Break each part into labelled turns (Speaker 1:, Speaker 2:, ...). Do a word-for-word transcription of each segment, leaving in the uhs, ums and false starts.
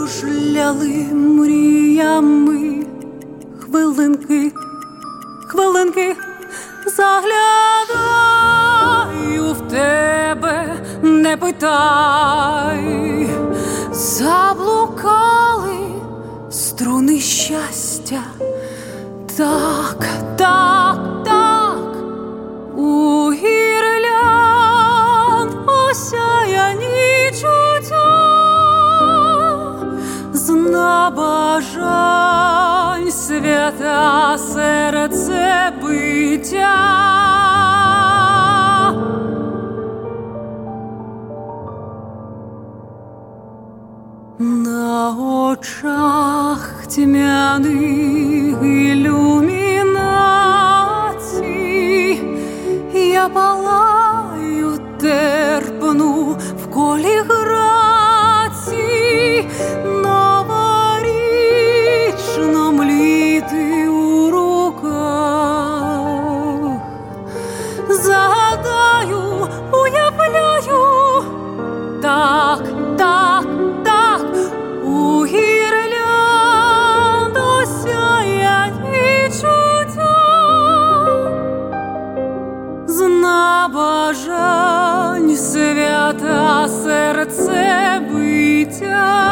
Speaker 1: кружляли мріями. Хвилинки, хвилинки, заглядаю в тебе, не питай. Заблукали струни щастя, так, так, так, у гірлянд осяяні чуття, зна бажань свята серце биття. На очах тьмяних ілюмінацій я палаю терпну в колі грацій, новорічно мліти у руках. Загадаю, уявляю, так, так, так, у гірлянд осяяні чуття, зна бажань свята серце биття.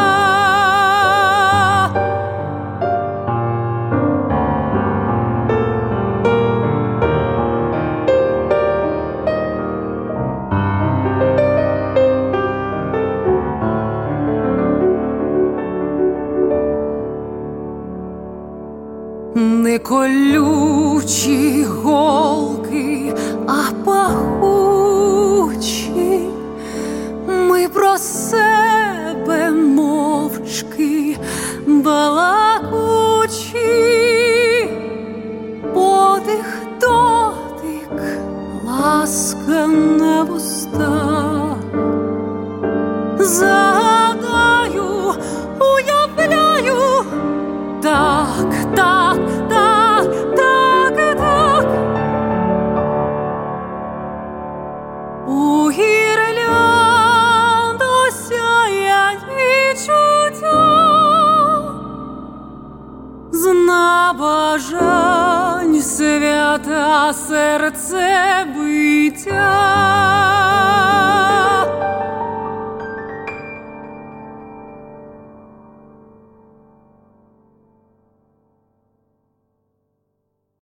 Speaker 1: Не колючі голки, а пахучі. Ми про себе мовчки балакучі. Подих, дотик, ласка на вустах. Загадаю, уявляю, так, так, так, так, так, у гірлянд осяяні чуття, зна бажань свята серце биття.